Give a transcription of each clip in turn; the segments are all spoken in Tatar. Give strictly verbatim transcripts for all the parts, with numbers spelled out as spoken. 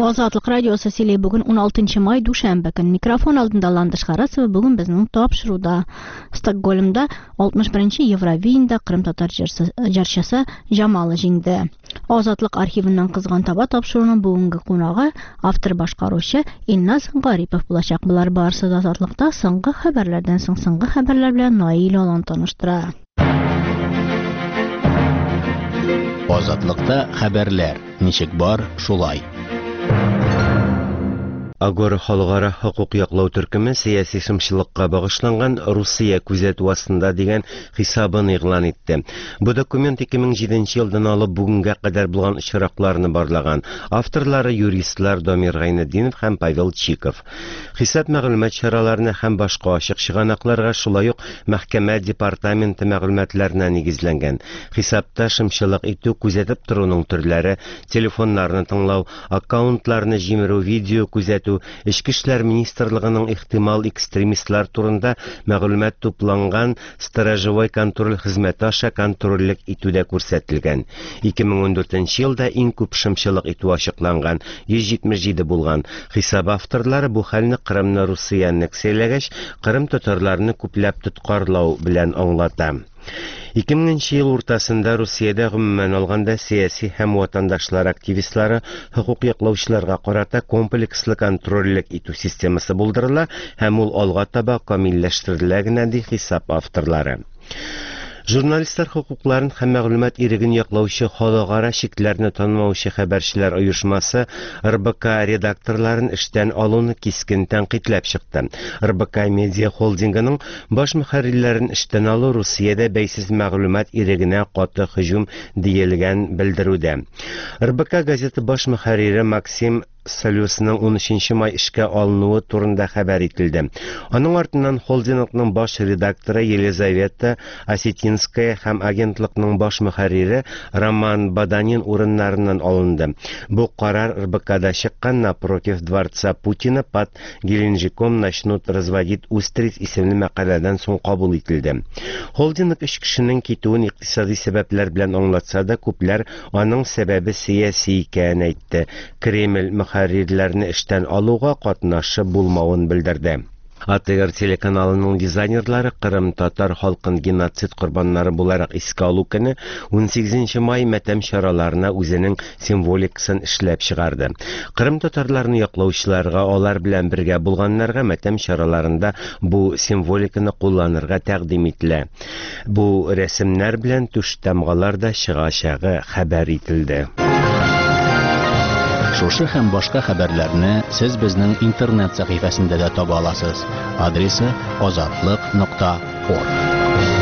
Азатлык радиосы сөйлей бүгін он алтынчы май душанбе көн. Микрофон алдында Ландыш Харасова бүгін безнең тапшыруда. Стокгольмда алтмыш беренче Евровидениедә Кырым татар җырчысы Жамалы җиңде. Азатлык архивыннан кызган таба тапшыруның бүгенге кунагы автор башкаручы Илназ Гарипов булачак. Булар барысы да Азатлыкта соңгы хәбәрләрдән соң соңгы хәбәрләр белән Наил Алан таныштыра. Азатлыкта хәбәрләр. Ничек бар, шулай. Агора халыкара хукук яклау төркеме сияси шымчылыкка багышланган Русия күзәтү астында дигән хисабын игълан итте. Бу документ ике мең җиденче елдан алып бүгенгә кадәр булган очракларны барлаган. Авторлары юристлар Домир Гайнетдинов һәм Павел Чиков. Хисап мәгълүмат чараларына һәм башка ачык чыганакларга шулай ук мәхкәмә департаменты мәгълүматларына нигезләнгән. Хисапта шымчылык итү, күзәтеп торуның төрләре, телефоннарны тыңлау, аккаунтларны җимерү, видео күзәтү, Эчке эшләр министрлыгының ихтимал экстремистлар турында мәгълүмат тупланган сторожевой контроль хезмәте аша контрольлек итүдә күрсәтелгән. ике мең ундүртенче елда иң күп шымчылык итү ачыкланган йөз җитмеш җиде булган. Хисап авторлары бу хәлне Кырымны Русия аннексияләгәч, Кырым татарларны күпләп тоткарлау белән аңлата. ике меңенче ел уртасында Русиядә гомумән алганда сияси һәм ватандашлар активистлары хукук яклаучыларга карата комплекслы контрольлек итү системасы булдырыла һәм ул алга таба камилләштерелә генә ди хисап авторлары. Журналистлар хукукларын һәм мәгълүмат иреген яклаучы халыкара шикләрне танымаучы хәбәрчеләр оешмасы эр бэ ка редакторларын эштән алуны кискен тәнкыйтьләп чыкты. эр бэ ка медиа холдингының баш мөхәррирләрен эштән алу Русиядә бәйсез мәгълүмат ирегенә каты һөҗүм диелгән белдерүдә. эр бэ ка газеты баш мөхәррире Максим Солюсның он өченче май эшкә алынуы турында хәбәр ителде. Аның артыннан холдингның баш редакторы Елизавета Осетинская һәм агентлыкның баш мөхәррире Роман Баданин урыннарыннан алынды. Бу карар эр бэ када чыккан «Напротив дворца Путина под Геленджиком начнут разводить устриц» исемле мәкаләдән соң кабул ителде. Холдинг өч кешенең китүен икътисади сәбәпләр белән аңлатса да, күпләр аның сәбәбе сияси икәнен әйтте. Кремль мөхәррирләрне эштән алуга катнашы булмавын белдерде. а тэ эр телеканалының дизайнерлары Кырым татар халкын геноцид корбаннары буларак искә алу көне он сигезенче май матәм чараларына үзенең символикасын эшләп чыгарды. Кырым татарларны яклаучыларга, алар белән бергә булганнарга матәм чараларында бу символиканы кулланырга тәкъдим ителә. Бу рәсемнәр белән түш тамгалар да чыгачагы хәбәр ителде. Шушы һәм башка хәбәрләрне сез безнең интернет сәхифәсендә дә таба аласыз. Адресы азатлык нокта орг.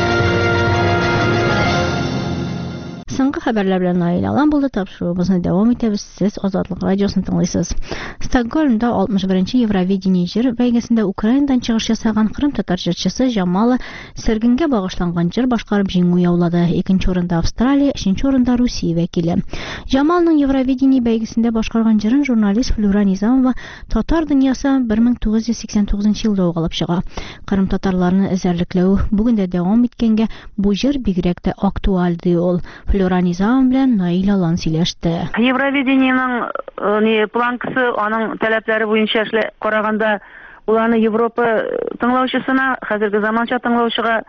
Соңгы хәбәрләр белән Наил Алан булды. Тапшыруыбызны дәвам итәбез. Сез Азатлык радиосын тыңлыйсыз. Стокгольмда алтмыш беренче Евровидение җыр бәйгесендә Украинадан чыгыш ясаган Кырым татар җырчысы Жамалы сәргенгә багышланган җыр башкарып җиңү яулады. Икенче урында Австралия, өченче урында Русия вәкиле. Жамалның Евровидение бәйгесендә башкарган җырын журналист Флюра Низамова татар дөньясы бер мең тугыз йөз сиксән тугызынчы елда угылып чыга. Кырым татарларны эзәрлекләү бүген дә дәвам иткәнгә бу җыр бигрәк тә актуаль ди ул. Флюра Низамова белән Наил Алан сөйләште. Евровидениенең не планкасы, аның таләпләре буенча эшле караганда, ул аны Европа тыңлаучысына, хәзерге заманча тыңлаучыга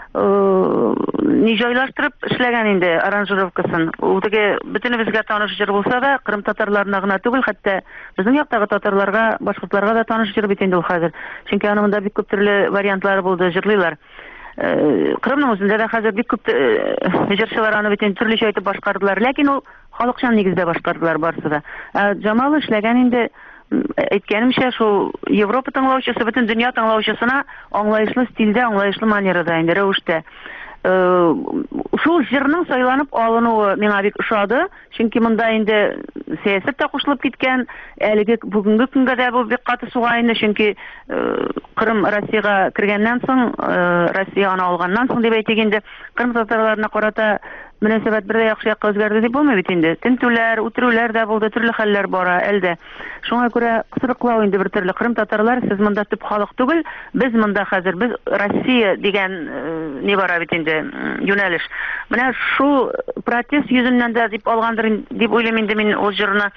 ни җайлаштырып эшләгән инде аранжировкасын. Ул теге бөтенебезгә таныш җыр булса да, Кырым татарларына гына түгел, хәтта безнең яктагы татарларга, башкортларга да таныш җыр бит инде ул хәзер. Чөнки аның монда бик күп төрле вариантлары булды, җырлыйлар. Кырымның үзендә дә хәзер бик күп җырчылар аны бит инде төрлечә итеп башкардылар, ләкин ул халыкчан нигездә башкардылар барысы да. Жамал эшләгән инде, әйткәнемчә, шул Европа тыңлаучысы, бөтен дөнья тыңлаучысына аңлаешлы стильдә, аңлаешлы манерада инде рәвештә. Шул җырның сайланып алынуы миңа бик ошады, чөнки монда инде сәясәт тә кушылып киткән, әлеге бүгенге көнгә дә бу бик каты суга инде, чөнки Кырым Россиягә кергәннән соң, Россия аны алганнан соң дип әйтик инде, Кырым татарларына карата мөнәсәбәт бер дә яхшы якка үзгәрде дип булмый бит инде. Тентүләр, үтерүләр дә булды, төрле хәлләр бара әлдә. Шуңа күрә кысрыклау инде бер төрле. Кырым татарлар, сез монда төп халык түгел, без монда хәзер, без Россия дигән не бара бит инде, юнәлеш. Менә шу протест йөзеннән дә дип алгандыр дип уйлыйм инде мин ул җырны.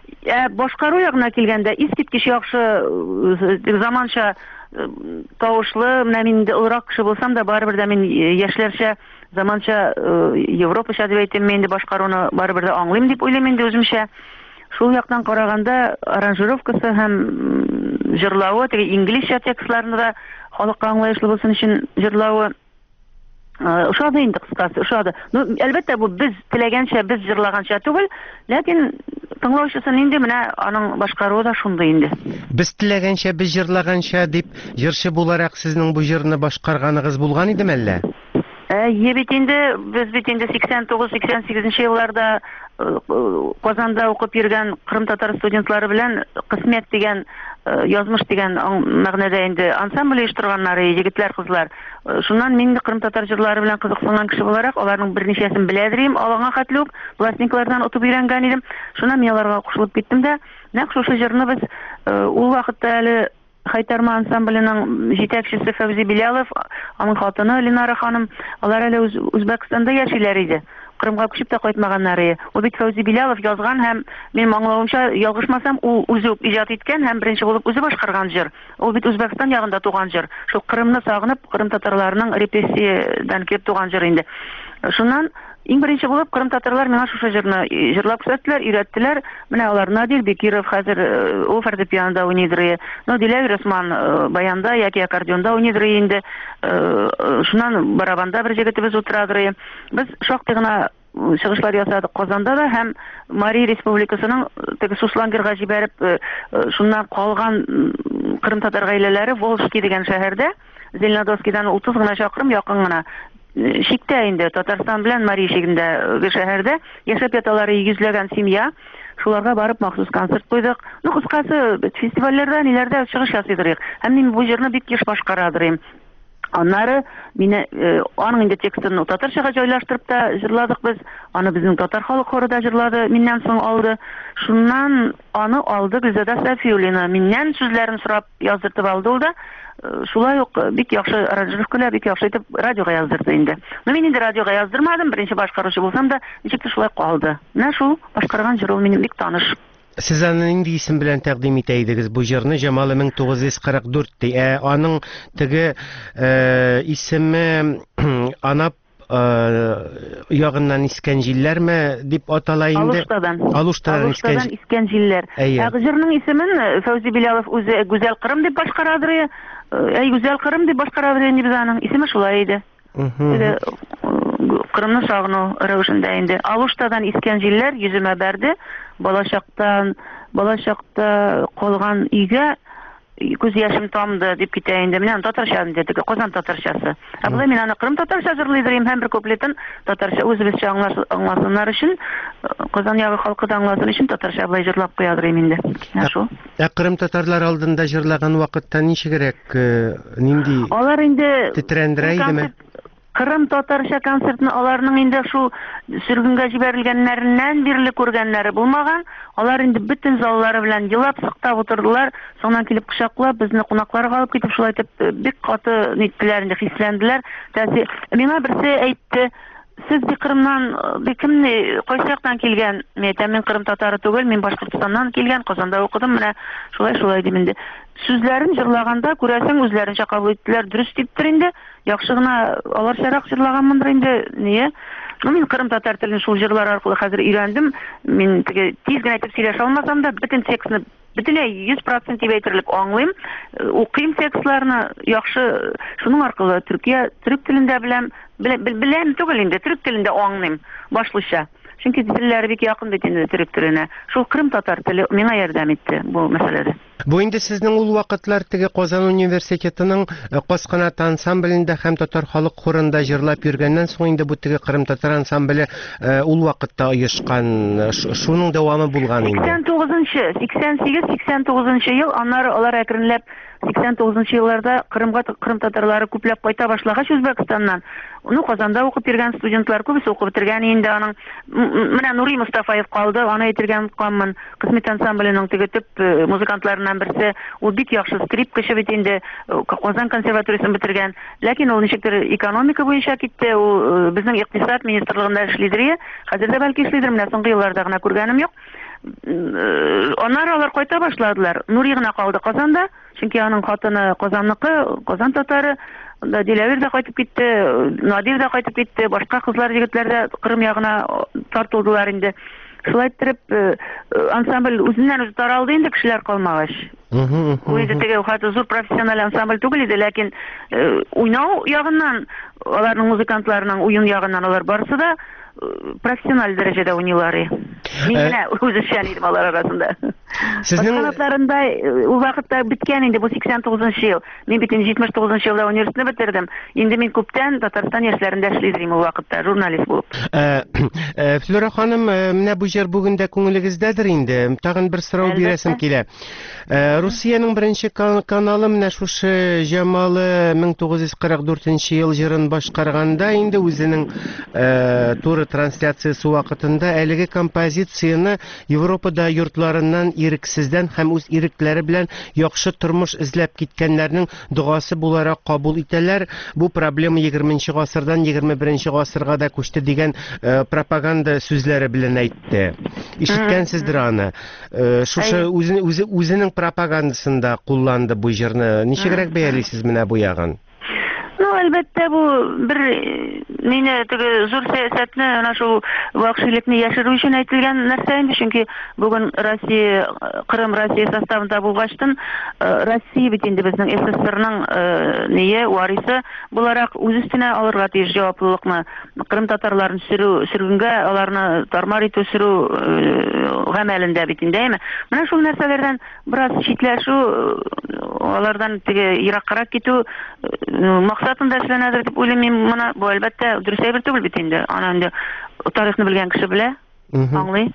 Ә башкару ягына килгәндә, искиткеч яхшы заманча тавышлы, менә мин инде олырак кеше булсам да, барыбер дә мин яшьләрчә заманча Европача дип әйтим, мин инде башкаруны барыбер дә аңлыйм дип уйлыйм инде үземчә. Шул яктан караганда аранжировкасы һәм җырлавы, теге инглизчә текстларны да халыкка аңлаешлы булсын өчен җырлавы ошады инде кыскасы, ошады. Ну, әлбәттә бу без теләгәнчә, без җырлаганча түгел, ләкин тыңлаучысын инде менә аның башкаруы да шундый инде. Без теләгәнчә, без җырлаганча дип җырчы буларак сезнең бу җырны башкарганыгыз булган идеме әллә? Ә, бит инде без бит инде сиксән тугыз сиксән сигезенче елларда Казанда укып йөргән Кырым татар студентлары белән Кысмәт дигән язмыш дигән мәгънәдә инде ансамбль оештырганнар, егетләр, кызлар. Шуннан мин Кырым татар җырлары белән кызыксынган кеше буларак, аларның берничәсен беләдерим, алаңа хәтле үк пластинкалардан отып өйрәнгән идем. Шуннан мин аларга кушылып киттем дә, нәкъ шушы җырны без ул вакытта әле Хайтарма ансамбленең җитәкчесе Фәүзи Билалов, аның хатыны Ленара ханым, алар әле Үзбәкстанда яшиләр иде. Кырымга күчеп тә кайтмаганнары. Ул бит Фәүзи Билалов язган һәм мин аңлавымча, ялгышмасам, ул үзе үк иҗат иткән һәм беренче булып үзе башкарган җыр. Ул бит Үзбәкстан ягында туган җыр. Шул Кырымны сагынып, Кырым татарларының репрессиядан килеп туган җыр инде. Шуннан иң беренче булып Кырым татарлар миңа шушы җырны җырлап күрсәттеләр, өйрәттеләр. Менә алар Надир Бекиров хәзер ул фортепианода уйныйдыр. Ну, Диләвир Усман баянда яки аккордеонда уйныйдыр инде. Шуннан барабанда бер җегетебез утырадыр. Без шактый гына чыгышлар ясадык Казанда да һәм Мари Республикасының теге Суслангерга җибәреп, шуннан калган Кырым татар гаиләләре Волжский дигән шәһәрдә, Зеленодольскидан утыз гына чакрым якын гына шиктә инде Татарстан белән Мари шигендә шәһәрдә яшәп яталар йөзләгән семья. Шуларга барып махсус концерт куйдык. Ну, кыскасы, фестивальләрдә, ниләрдә чыгыш ясыйдык. Һәм мин бу җырны бик еш башкарадыр. Аннары мине аның инде текстын татарчага җайлаштырып та җырладык без. Аны безнең татар халык хоры да җырлады, миннән соң алды. Шуннан аны алды Гөлзадә Сафиуллина. Миннән сүзләрен сорап яздыртып алды ул да. Шулай ук бик яхшы аранжировкалар, бик яхшы итеп радиога яздырды инде. Ну, мин инде радиога яздырмадым, беренче башкаручы булсам да, ничектер шулай калды. Менә шул башкарган җыр ул минем бик таныш. Сез аны нинди исем белән тәкъдим итә идегез бу җырны? Җамалы мең тугыз йөз кырык дүрт ди. Ә аның теге исеме Анап ягыннан искән җилләрме дип атала инде? Алуштадан. Алуштадан искән искән җилләр. Ә җырның исемен Фәүзи Билалов үзе Гүзәл Кырым дип башкарадыр. Әй, Гүзәл Кырым дип башкарадыр инде без аның исеме шулай иде. Кырымны сагыну рәвешендә инде. Алуштадан искән җилләр йөземә бәрде. Балачактан, балачакта калган өйгә күз яшем тамды дип китә инде. Менә татарча инде, теге Казан татарчасы. Ә булай мин аны Кырым татарча җырлыйдырым һәм бер куплетын татарча үзебезчә аңласыннар өчен, Казан ягы халкы да аңласын өчен татарча булай җырлап куядырым инде. Менә шул. Ә Кырым татарлар алдында җырлаган вакытта ничегрәк, нинди? Алар инде тетрәндерә идеме? Кырым татарча концертны аларның инде шу сөргөнгә җибәрелгәннәреннән бирле күргәннәре булмаган. Алар инде бөтен заллары белән елап, сыктап утырдылар. Соңнан килеп кочаклап, безне кунакларга алып китеп шулай итеп бик каты нитләр инде, хисләнделәр. Тәси, миңа берсе әйтте, сез бик Кырымнан, бик кемне, кайсы яктан килгән? Мен әйтәм, мин Кырым татары түгел, мин Башкортстаннан килгән, Казанда укыдым, менә шулай шулай дип инде. Сүзләрен җырлаганда күрәсең үзләренчә кабул иттеләр, дөрес диптер инде. Яхшы гына аларчарак җырлаганмындыр инде. Ние? Ну, мин Кырым татар телен шул җырлар аркылы хәзер өйрәндем. Мин теге тиз генә әйтеп сөйләшә алмасам да, бөтен текстны бөтенләй йөз процент дип әйтерлек аңлыйм. Укыйм текстларны яхшы, шуның аркылы Төркия төрек телендә беләм, беләм түгел инде, төрек телендә аңлыйм башлыча. Чөнки телләре бик якын бит инде төрек теленә. Шул Кырым татар теле миңа ярдәм итте бу мәсьәләдә. Бу инде сезнең ул вакытлар теге Казан университетының Касканат ансамблендә һәм татар халык хорында җырлап йөргәннән соң инде бу теге Кырым татар ансамбле ул вакытта оешкан, шуның дәвамы булган инде. сиксән тугызынчы, сиксән сигез сиксән тугызынчы ел, аннары алар әкренләп сиксән тугызынчы елларда Кырымга Кырым татарлары күпләп кайта башлагач Үзбәкстаннан. Ну, Казанда укып йөргән студентлар күбесе укып бетергән инде аның. Менә Нури Мустафаев калды, аны әйтергән калмын. Кысмәт ансамбленең теге төп музыкантларыннан берсе, ул бик яхшы скрипкачы бит инде, Казан консерваториясын бетергән. Ләкин ул ничектер экономика буенча китте, ул безнең икътисад министрлыгында эшлидер. Хәзер дә бәлки эшлидер, менә соңгы елларда гына күргәнем юк. Onlar алар кайта башладылар. Нури гына калды Казанда, чөнки аның хатыны Казанныкы, Казан татары. Да Диләвер дә кайтып китте, Надир дә кайтып китте, башка кызлар, егетләр дә Кырым ягына тартылдылар инде. Шулай итеп, ансамбль үзеннән үзе таралды инде, кешеләр калмагач. Үзе теге хәтта зур профессиональ ансамбль түгел иде, ләкин уйнау ягыннан, аларның музыкантларының уен ягыннан алар барысы да профессиональ дәрәҗәдә уйныйлар. Мин генә үзешчән идем алар арасында. Сезнең вакытларында ул вакытта биткән инде бу сиксән тугызынчы ел. Мин бит җитмеш тугызынчы елда университетны бетердем. Инде мин күптән Татарстан яшьләрендә эшлим ул вакытта, журналист булып. Флора ханым, менә бу җыр бүген дә күңелегездәдер инде. Тагын бер сорау бирәсем килә. Русиянең беренче каналы менә шушы Җамалы мең тугыз йөз кырык дүртенче ел җырын башкарганда инде үзенең туры трансляциясе вакытында әлеге композицияны Европада йортларыннан ирексездән һәм үз ирекләре белән яхшы тормыш эзләп киткәннәрнең дуасы буларак кабул итәләр. Бу проблема егерменче гасырдан егерме беренче гасырга да күчте дигән пропаганда сүзләре белән әйтте. Ишеткәнсездер аны. Шушы үзенең пропагандасында кулланды бу җырны. Ничегрәк бәялисез менә бу ягын? Ну, әлбәттә бу бер мине теге зур сәясәтне, ана шул вакшилекне яшерү өчен әйтелгән нәрсә инде, чөнки бүген Россия, Кырым Россия составында булгачтан, Россия бит инде безнең СССРның ние варисы буларак үз өстенә алырга тиеш җаваплылыкны. Кырым татарларын сөрү, сөргөнгә, аларны тармар итү, сөрү гамәлендә бит инде, әйме? Менә шул нәрсәләрдән бераз читләшү, алардан теге ераккарак китү максатында эшләнәдер дип уйлыйм мин. Моны бу әлбәттә дөрес әйбер түгел бит инде. Аны инде тарихны белгән кеше белә, аңлый.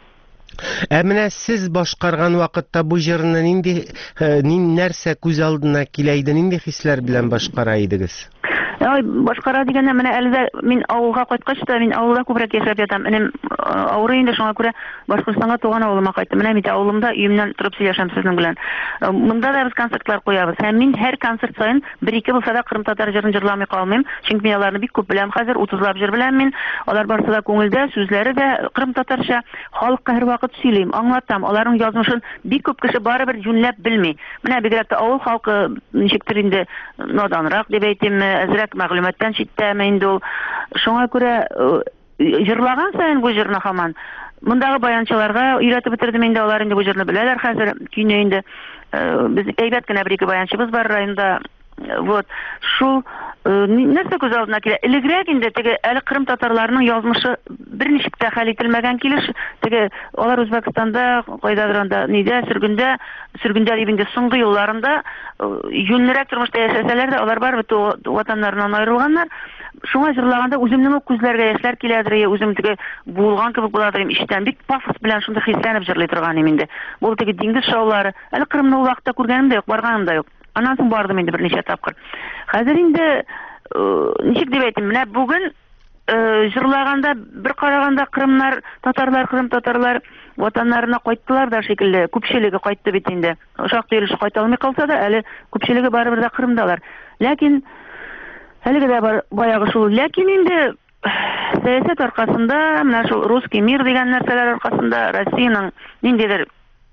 Ә менә сез башкарган вакытта бу җырны нинди нәрсә күз алдына килә иде, нинди хисләр белән башкара идегез? Ай, башкара дигәндә менә әле дә мин авылга кайткач та, мин авылда күбрәк яшәп ятам. Энем авырый инде, шуңа күрә Башкортстанга туган авылыма кайттым. Менә мин авылымда өемнән торып сөйләшәм сезнең белән. Монда да без концертлар куябыз. Һәм мин һәр концерт саен бер-ике булса да Кырым татар җырын җырламый калмыйм. Чөнки мин аларны бик күп беләм хәзер, утызлап җыр беләм мин. Алар барысы да күңелдә, сүзләре дә Кырым татарча, халыкка һәр вакыт сөйлим, аңлатам. Аларның язмышын бик күп кеше барыбер юньләп белми. Менә бигрәк тә авыл халкы ничектер инде наданрак дип әйтимме, әзрәк мәгълүматтан читтәме инде ул. Шуңа күрә җырлаган саен бу җырны һаман мондагы баянчыларга өйрәтеп бетердем инде, алар инде бу җырны беләләр хәзер. Көйне инде без әйбәт кенә бер-ике баянчыбыз бар районда. Вот шул нәрсә күз алдына килә. Элегрәк инде теге әле Кырым татарларының язмышы берничек тә хәл ителмәгән килеш, теге алар Үзбәкстанда, кайдадыр анда, нидә, сөргендә, сөргендә дип инде соңгы елларында юньлерәк тормышта яшәсәләр дә, алар барыбер ватаннарыннан аерылганнар. Шуңа җырлаганда үземнең үк күзләргә яшьләр киләдер, үзем теге булган кебек буладыр, ишетәм, бик пафос белән шунда хисләнеп җырлый торган инде. Бу теге диңгез шаулары, әле Кырымны ул вакытта күргәнем дә юк, барганым да юк. Аннан соң бардым инде берничә тапкыр. Хәзер инде ничек дип әйтим, менә бүген җырлаганда бер караганда Кырымнар, татарлар, Кырым татарлар ватаннарына кайттылар да шикелле, күпчелеге кайтты бит инде. Шактый өлеше кайта алмый калса да, әле күпчелеге барыбер да Кырымдалар. Ләкин әлеге дә бар баягы шул. Ләкин инде сәясәт аркасында, менә шул русский мир дигән нәрсәләр аркасында Россиянең ниндидер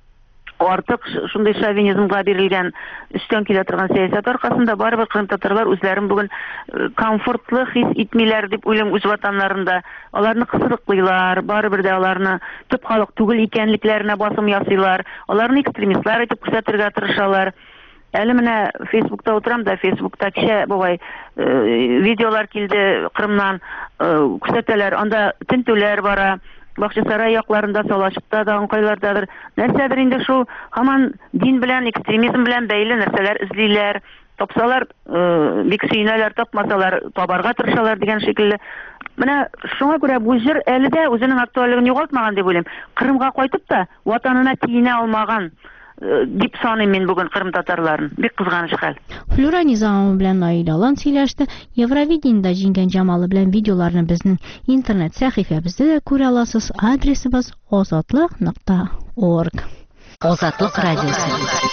артык шундай шовинизмга бирелгән үстән килә торган сәясәт аркасында барыбер Кырым татарлар үзләрен бүген комфортлы хис итмиләр дип уйлыйм үз ватаннарында. Аларны кысырыклыйлар, барыбер дә аларны төп халык түгел икәнлекләренә басым ясыйлар. Аларны экстремистлар итеп күрсәтергә тырышалар. Әле менә Фейсбукта утырам да, Фейсбукта кичә бабай видеолар килде Кырымнан, күрсәтәләр, анда тентүләр бара. Бакчасарай якларында, Салашыкта да, аңкайлардадыр. Нәрсәдер инде шул һаман дин белән, экстремизм белән бәйле нәрсәләр эзлиләр. Тапсалар, бик сөйнәләр, тапмасалар, табарга тырышалар дигән шикелле. Менә шуңа күрә бу җыр әле дә үзенең актуальлыгын югалтмаган дип уйлыйм. Кырымга кайтып та ватанына тиенә алмаган дип саныйм мин бүген Кырым татарларын. Бик кызганыч хәл. Флора Низамова белән Наил Алан сөйләште. Евровидениедә җиңгән Җамалы белән видеоларны безнең интернет сәхифәбездә дә күрә аласыз. Адресыбыз озатлык нокта орг. Азатлык радиосы.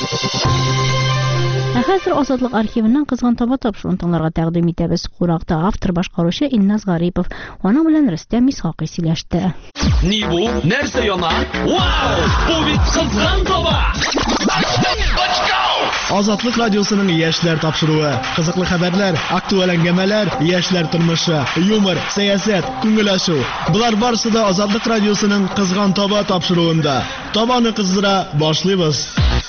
Ә хәзер Азатлык архивыннан кызган таба тапшыруын тыңларга тәкъдим итәбез. Куракта автор башкаручы Илназ Гарипов, аның белән Рөстәм Исхакый сөйләште. Ни бу? Нәрсә яна? Вау! Бу бит кызган таба! Азатлык радиосының яшьләр тапшыруы. Кызыклы хәбәрләр, актуаль әңгәмәләр, яшьләр тормышы, юмор, сәясәт, күңел ачу. Булар барысы да Азатлык радиосының кызган таба тапшыруында. Табаны кыздыра башлыйбыз.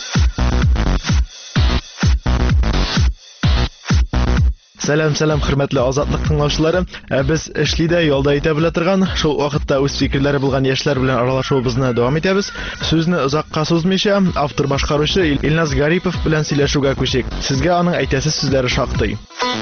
Сәлам, сәлам, хөрмәтле Азатлык тыңлаучылары. Без эшлидә ялда итә белә торган, шул вакытта үз фикерләре булган яшьләр белән аралашуыбызны дәвам итәбез. Сүзне озакка сузмыйча, автор башкаручы Илназ Гарипов белән сөйләшүгә күчик. Сезгә аның әйтәсе сүзләре шактый.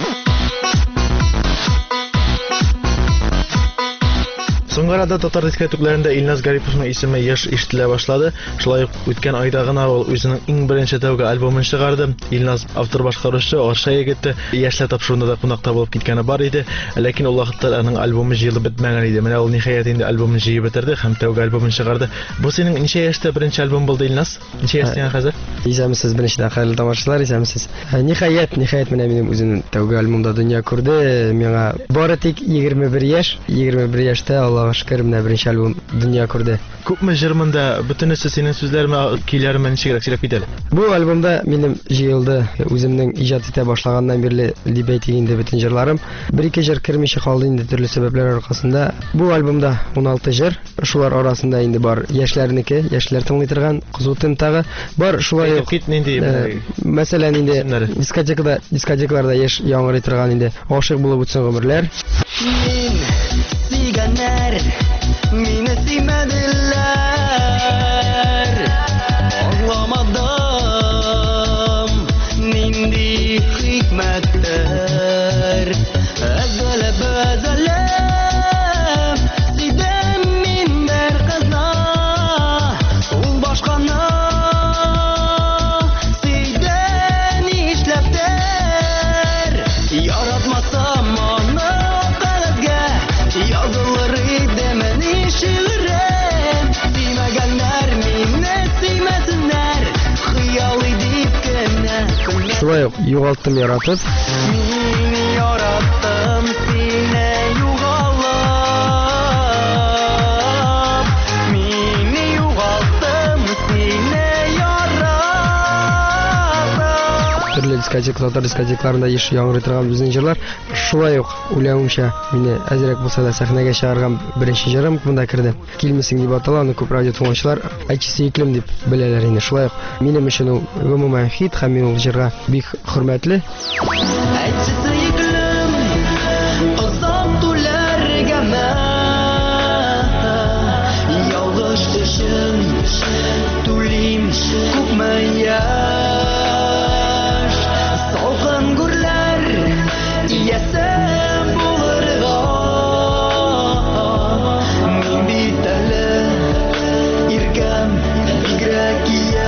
Соңгы арада татар дискотекларында Илназ Гариповның исеме еш ишетелә башлады. Шулай ук үткән айда гына ул үзенең иң беренче тәүге альбомын чыгарды. Илназ автор башкаручы Арша егете яшьләр тапшыруында да кунакта булып киткәне бар иде. Ләкин ул вакытта аның альбомы җыелып бетмәгән иде. Менә ул ниһаять инде альбомын җыеп бетерде һәм тәүге альбомын чыгарды. Бу синең ничә яшьтә беренче альбом булды, Илназ? Ничә яшьтә хәзер? Исәмсез беренчедән хәерле тамашачылар, исәмсез. Ниһаять, ниһаять менә минем үземнең тәүге альбомда дөнья күрде. Миңа бары тик егерме бер яшь, егерме бер яшьтә Аллаһка шөкер менә беренче альбом дөнья күрде. Күпме җырмында бөтенесе синең сүзләреме, көйләреме ничегрәк сөйләп китәләр? Бу альбомда минем җыелды. Үземнең иҗат итә башлаганнан бирле дип әйтик инде бөтен җырларым. Бер-ике җыр кермичә калды инде төрле сәбәпләр аркасында. Бу альбомда он алты җыр, шулар арасында инде бар яшьләрнеке, яшьләр тыңлый торган Кызу тын тагы бар. Шулай ук мәсәлән инде дискотекада, дискотекаларда яшь яңгырый торган инде Гашык булып үтсен гомерләр. Мин сөйгәннәр мине сөймәделәр, аңламадым нинди хикмәттер, әзәлеп әзәлеп сөйдем мин бер кызны, ул башканы сөйдә нишләптер, яратмасам аны кәгазьгә язылыр идеме нишигрем, сөймәгәннәр мине сөймәсеннәр, хыялый дип кенә. Шулай ук югалтым яратып. Мин яраттым сине югалып, мин югалттым сине яратып. Төрле дискотек, татар дискотекларында еш яңгырый торган безнең җырлар. Шулай ук уйлавымча, мине әзрәк булса да сәхнәгә чыгарган беренче җырым монда керде. Килмисең дип атала, аны күп радио тыңлаучылар Айчысы иклем дип беләләр инде. Шулай ук минем өчен ул гомумән хит һәм мин ул җырга бик хөрмәтле. Айчысы иклем кызам түләргәме, ялгыш өчен түлим күпме яшь, салкын гүрләр иясе булырга, мин бит әле иркәм бигрәк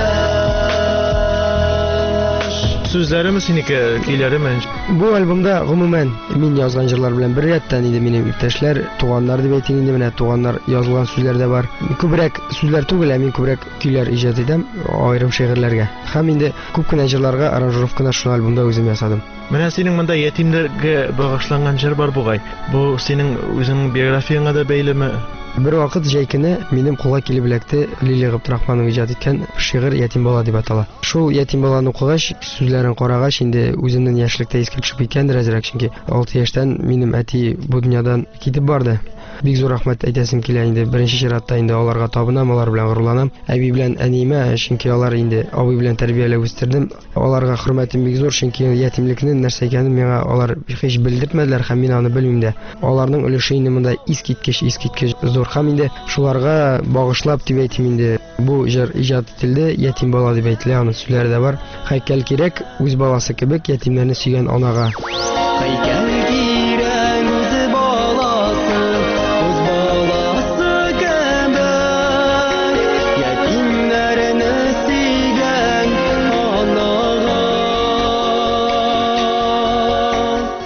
яшь. Сүзләреме синеке, көйләреме? Бу альбомда гомумән мин язган җырлар белән бер рәттән инде минем иптәшләр, туганнар дип әйтик инде, менә туганнар язылган сүзләр дә бар. Күбрәк сүзләр түгел, ә мин күбрәк көйләр иҗат итәм, аерым шигырьләргә. Һәм инде күп кенә җырларга аранжировканы шул альбомда үзем ясадым. Менә синең монда ятимнәргә багышланган җыр бар бугай. Бу синең үзеңнең биографияңа да бәйлеме? Бер вакыт җәйкене минем кулга килеп эләкте Лилия Габдрахманова иҗат иткән шигырь Ятим бала дип атала. Шул ятим баланы укыгач, сүзләрен карагач, инде үземнең яшьлектә искә төшеп киткәндер әзрәк, чөнки алты яшьтән минем әти бу дөньядан китеп барды. Бик зур рәхмәт әйтәсем килә инде. Беренче чиратта инде аларга табынам, алар белән горурланам. Әби белән әниемә, чөнки алар инде абый белән тәрбияләп үстердем. Аларга хөрмәтем бик зур, чөнки ятимлекнең нәрсә икәнен миңа алар һич белдертмәделәр һәм мин аны белмим дә. Аларның өлеше инде монда искиткеч, искиткеч зур һәм инде шуларга багышлап дип әйтим инде. Бу җыр иҗат ителде, ятим бала дип әйтелә, аның сүзләре дә бар. Һәйкәл кирәк, үз баласы кебек ятимнәрне сөйгән анага. Һәйкәл кирәк үз баласы, үз баласы кебек ятимнәрне сөйгән анага. Үткән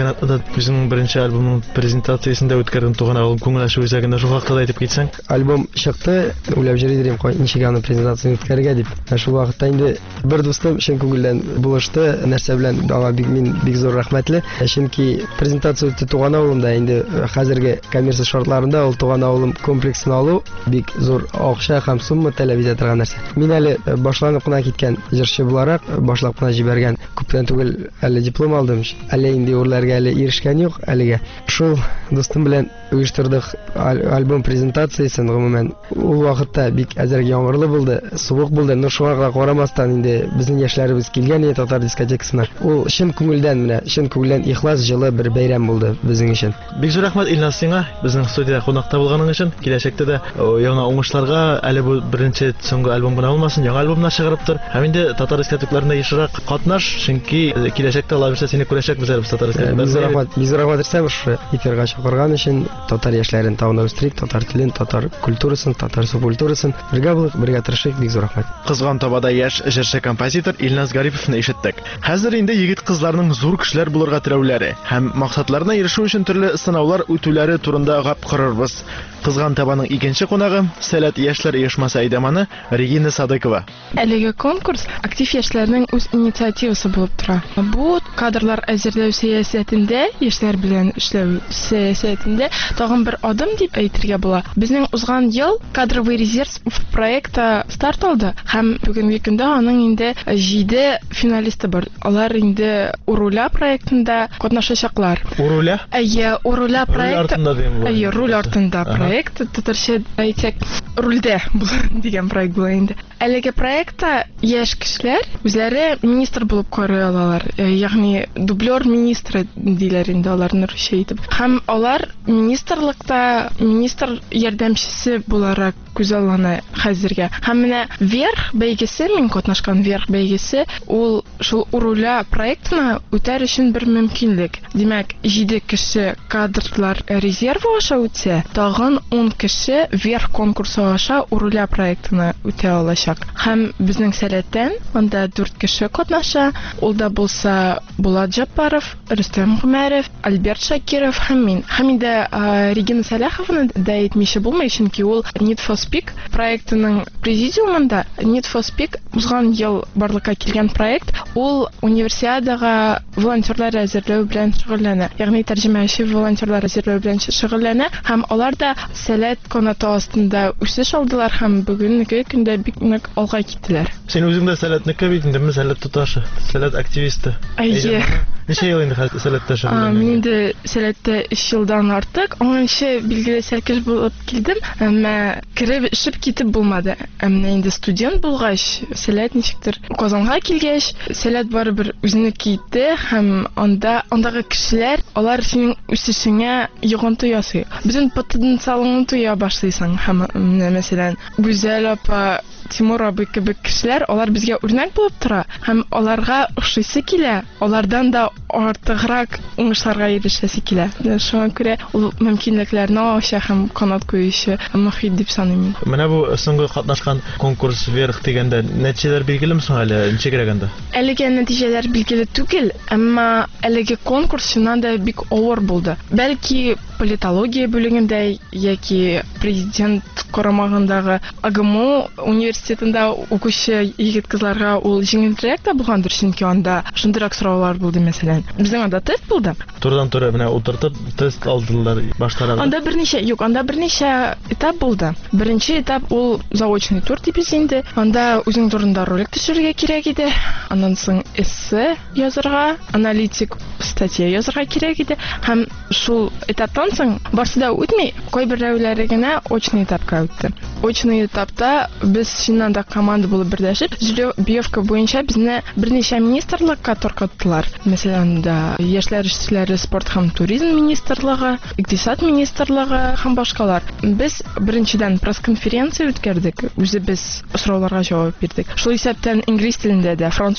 да үзеңнең беренче альбомның презентациясында үткәргән туган авыл күңел ачу үзәгендә шул хакта да әйтеп китсәң. Альбом чыкты, уйлап йөри идем, ничек аны презентацияны үткәрергә дип. Шул вакытта инде бер дустым чын күңелдән булышты, нәрсә белән аңа бик мин бик зур рәхмәтле. Чөнки презентация үтте туган авылымда, инде хәзерге коммерция шартларында ул туган авылым комплексын алу бик зур акча һәм сумма таләп итә торган нәрсә. Мин әле башланып кына киткән җырчы буларак, башлап кына җибәргән, күптән түгел әле диплом алдым. Әле инде урларга әле ирешкән юк әлегә. Шул дустым белән оештырдык альбом презентациясын. Гомумән ул вакытта бик әзер яңгырлы булды, суык булды. Но шуңа карамастан инде безнең яшьләребез килгән иде татар дискотекасына. Ул чын күңелдән менә, чын күңелдән ихлас җылы бер бәйрәм булды безнең өчен. Бик зур рәхмәт Илназ сиңа, безнең студиядә кунакта булганың өчен. Киләчәктә дә яңа уңышларга, әле бу беренче соңгы альбом гына булмасын, яңа альбомнар чыгарып тор. Һәм инде татар дискотекларында ешрак катнаш, чөнки киләчәктә алар берсе сине күрәчәкбез әле татар дискотекларында. Бик зур рәхмәт, бик зур рәхмәт исәм шушы эфирга чакырган өчен, татар яшьләрен тауна үстерик, татар телен, татар культурасын, татар субкультурасын бергә булып, бергә тырышыйк. Бик зур рәхмәт. Кызган табада яшь җырчы композитор Илназ Гариповны ишеттек. Хәзер инде егет кызларның зур кешеләр булырга теләүләре һәм максатларына ирешү өчен төрле сынаулар үтүләре турында гап карарбыз. Кызган табаның икенче кунагы Сәләт яшьләр оешмасы әйдәманы Регина Садыкова. Әлеге конкурс актив яшьләрнең үз инициативасы булып тора. Бу кадрлар әзерләү сәясәтендә, яшьләр белән эшләү сәясәтендә тагын бер адым дип әйтергә була. Безнең узган ел кадровый резерв проекты старт алды һәм бүгенге көндә аның инде җиде финалисты бар. Алар инде Уруля проектында катнашачаклар. Уруля? Әйе, Уруля проекты. Әйе, руль артында проект. Татарча әйтсәк, рульдә дигән проект була инде. Әлеге проектта яшь кешеләр үзләре министр булып карый алалар. Ягъни дублер министры диләр инде аларны русча итеп. Һәм алар министрлыкта министр ярдәмчесе буларак күзаллана хәзергә. Һәм менә Верх бәйгесе, мин катнашкан Верх бәйгесе, ул шул Уруля проектына үтәр өчен бер мөмкинлек. Димәк, җиде кеше кадрлар резервы аша үтсә, тагын ун кеше Верх конкурсы аша Уруля проектына үтә алачак. Һәм безнең Сәләттән анда дүрт кеше катнаша. Ул да булса Булат Җаппаров, Рөстәм Гомәров, Альберт Шакиров һәм мин. Һәм инде Регина Сәләхованы да әйтмичә булмый, чөнки ул Need for Speak проектының президиумында. Need for Speak узган ел барлыкка килгән проект. Ул универсиадага волонтерлар әзерләү белән шөгыльләнә. Ягъни тәрҗемәче волонтерлар әзерләү белән шөгыльләнә һәм алар да Сәләт канаты астында үсеш алдылар һәм бүгенге көндә бик нык алга киттеләр. Син үзең дә Сәләтнеке бит инде, мен Сәләт туташы, Сәләт активисты. Әйе. Ничә ел инде Сәләттә шөгыльләнә? Мин инде Сәләттә өч елдан артык, онынчы билгеле сәлкеш булып килдем, әмма киреп эшеп китеп булмады. Әмма инде студент булгач, Сәләт ничектер Казанга килгәч, Сәләт барыбер үзенең китте һәм анда андагы кешеләр, алар синең үсешеңә йогынты ясый. Безнең потенциалыңны туя башлыйсың һәм менә мәсәлән, Гүзәл апа, Тимур абый кебек кешеләр, алар безгә үрнәк булып тора һәм аларга охшыйсы килә, алардан да артыграк уңышларга ирешәсе килә. Шуңа күрә ул мөмкинлекләрне ача һәм канат куючы мөхит дип саныйм. Менә бу соңгы катнашкан конкурс Верх дигәндә нәтиҗәләр билгелеме соң әле, ничегрәк анда? Әлегә нәтиҗәләр билгеле түгел, әмма әлеге конкурс чыннан да бик авыр булды. Бәлки политология бүлегендә яки президент карамагындагы АГМУ университетында укучы егет кызларга ул җиңелрәк тә булгандыр, чөнки анда шундыйрак сораулар булды мәсәлән. Безнең анда тест булды. Турыдан-туры менә утыртып тест алдылар баштарак. Анда берничә, юк, анда берничә этап булды. Беренче этап ул заочный тур дип инде. Анда үзең турында ролик төшерергә кирәк иде. Аннан соң эссе язарга, аналитик статья язарга кирәк иде. Һәм шул этаптан соң барсы да үтми, кайберәүләре генә очный этапка үтте. Очный этапта без чыннан да команда булып берләшеп, җөрьевка буенча безне берничә министрлыкка таркаттылар. Мәсәлән, да яшьләр эшләре, спорт һәм туризм министрлыгы, икътисад министрлыгы һәм башкалар. Без беренчедән пресс-конференция үткәрдек, үзебез сорауларга җавап бирдек. Шул исәптән инглиз телендә дә, француз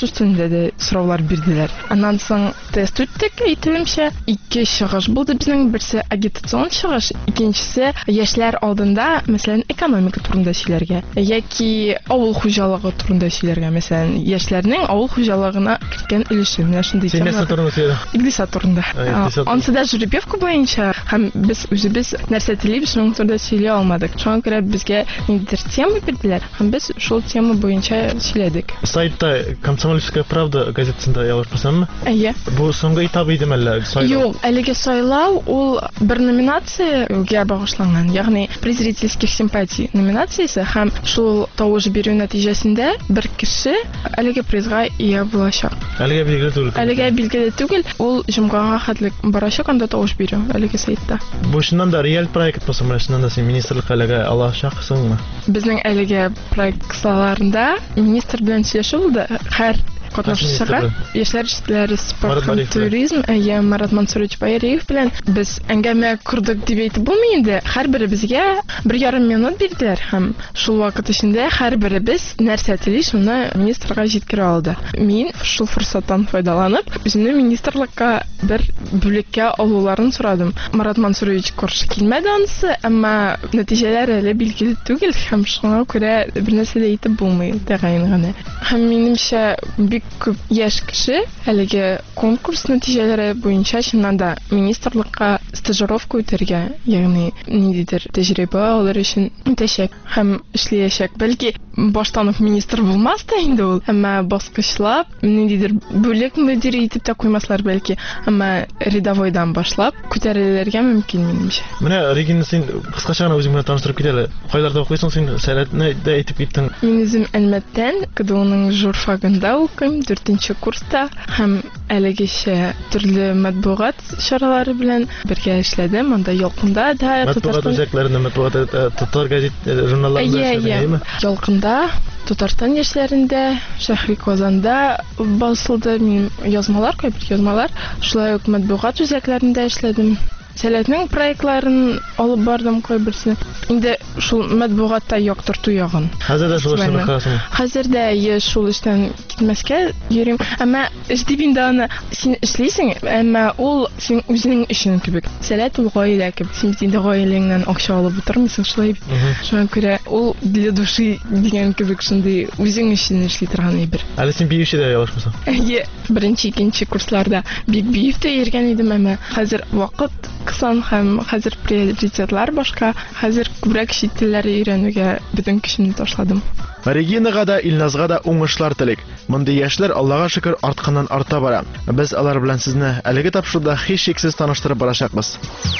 француз телендә дә сораулар бирделәр. Аннан соң тест үттек, әйтелемчә, ике чыгыш булды безнең, берсе агитацион чыгыш, икенчесе яшьләр алдында, мәсәлән, экономика турында сөйләргә, яки авыл хуҗалыгы турында сөйләргә, мәсәлән, яшьләрнең авыл хуҗалыгына керткән өлеше, менә шундый темалар турында. Икътисад турында. Ансы да жеребьевка буенча, һәм без үзебез нәрсә телибез, шуның турында сөйли алмадык. Шуңа күрә безгә ниндидер тема бирделәр, һәм без шул тема буенча сөйләдек. Сайтта «Комсомольская правда» газетасында ялгышмасаммы? Әйе. Бу соңгы этап идеме әллә сайлау? Юк, әлеге сайлау ул бер номинациягә багышланган, ягъни презрительских симпатий номинациясе, һәм шул тавыш бирү нәтиҗәсендә бер кеше әлеге призга ия булачак. Әлегә билгеле түгел. Әлегә билгеле түгел, ул җомгага хәтлек барачак, анда тавыш бирү әлеге сайтта. Бу шуннан да реаль проект булса, менә шуннан да син министрлыкка әлегә алачаксыңмы? Безнең әлеге проект кысаларында министр белән сөйләшү булды. Һәр катнашучыга яшьләр эшләре, спорт һәм туризм, әйе, Марат Мансурович Байреев белән без әңгәмә курдык дип әйтеп булмый инде. Һәрберебезгә бер ярым минут бирделәр һәм шул вакыт эчендә һәрберебез нәрсә тели, шуны министрга җиткерә алды. Мин шул форсаттан файдаланып, үземне министрлыкка бер бүлеккә алуларын сорадым. Марат Мансурович каршы килмәде анысы, әмма нәтиҗәләр әле билгеле түгел һәм шуңа күрә бер нәрсә дә әйтеп булмый тәгаен генә. Һәм минемчә бик күп яшь кеше әлеге конкурс нәтиҗәләре буенча чыннан да министрлыкка стажировка үтәргә, ягъни ниндидер тәҗрибә алыр өчен үтәчәк һәм эшләячәк. Бәлки баштан ук министр булмас та инде ул, әмма баскычлап ниндидер бүлек мөдире итеп тә куймаслар бәлки, әмма рядовойдан башлап күтәрелергә мөмкин минемчә. Менә Регина, син кыскача гына үзең белән таныштырып кит әле. Кайларда укыйсың син? Сәләтне дә әйтеп киттең. Мин үзем Әлмәттән КДУның журфагында укыйм, дүртенче курста, һәм әлегечә төрле матбугат чаралары белән бергә эшләдем. Анда Ялкында да, Татарстан үзәкләрендә, матбугат татар газет журналларында эшләдеңме? Ялкында, Татарстан яшьләрендә, Шәһри Казанда басылды минем язмалар, күп язмалар. Шулай ук матбугат үзәкләрендә эшләдем. Сәләтнең проектларын алып бардым кайберсен. Инде шул матбугатта яктырту ягын. Хәзер дә шул эшне башкарасың. Хәзер дә я шул эштән китмәскә йөрим. Әмма эш дип инде аны син эшлисең, әмма ул син үзең өчен кебек. Сәләт ул гаилә кебек. Син инде гаиләңнән акча алып утырмыйсың шулай. Шуңа күрә ул для души дигән кебек шундый үзең өчен эшли торган әйбер. Әле син биючедә ялгышмасаң? Әйе, беренче, икенче курсларда бик биеп тә йөргән идем, әмма хәзер вакыт кысан һәм хәзер приоритетлар башка. Хәзер күбрәк чит телләре өйрәнүгә бөтен көчемне ташладым. Регинага да, Илназга да уңышлар телик. Мондый яшьләр, Аллага шөкер, артканнан арта бара. Без алар белән сезне әлеге тапшыруда һичшиксез таныштырып барачакбыз.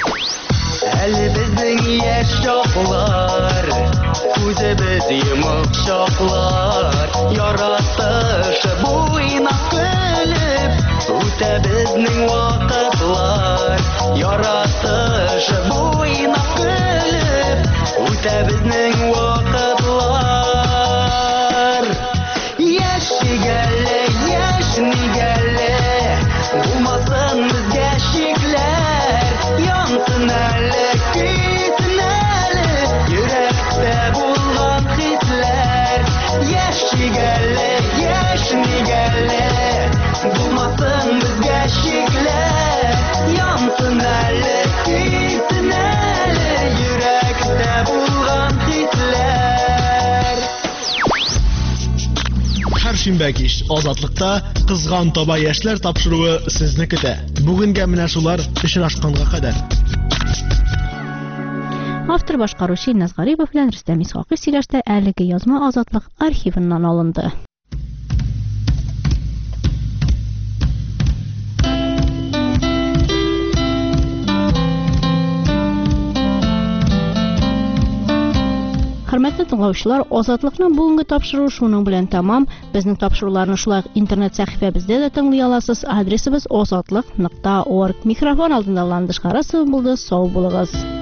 Әле безнең яшь чаклар, күзебез йомык чаклар, яратыш буена көлеп, үтә безнең вакытлар, яратыш буена көлеп, үтә безнең вакытлар. Яшьгәле, яшьнигәле, булмасын безгә шикләр, янсын әле, көйсен әле, йөрәктә булган хисләр. Яшьгәле, яшьнигәле, булмасын безгә шикләр, янсын әле, көйсен әле, йөрәктә булган хисләр. Һәр шимбә кич Азатлыкта кызган таба яшьләр тапшыруы сезне көтә. Бүгенгә менә шулар өчен ашканга кадәр. Автор башкаручы Илназ Гарипов белән Рөстәм Исхакый сөйләштә әлеге язма Азатлык архивыннан алынды. Хөрмәтле тыңлаучылар, Азатлыкның бүгенге тапшыруы шуның белән тәмам. Безнең тапшыруларны шулай интернет сәхифәбездә дә тыңлый аласыз. Адресыбыз азатлык нокта орг. Микрофон алдында Ландыш Харасов булды. Сау булыгыз.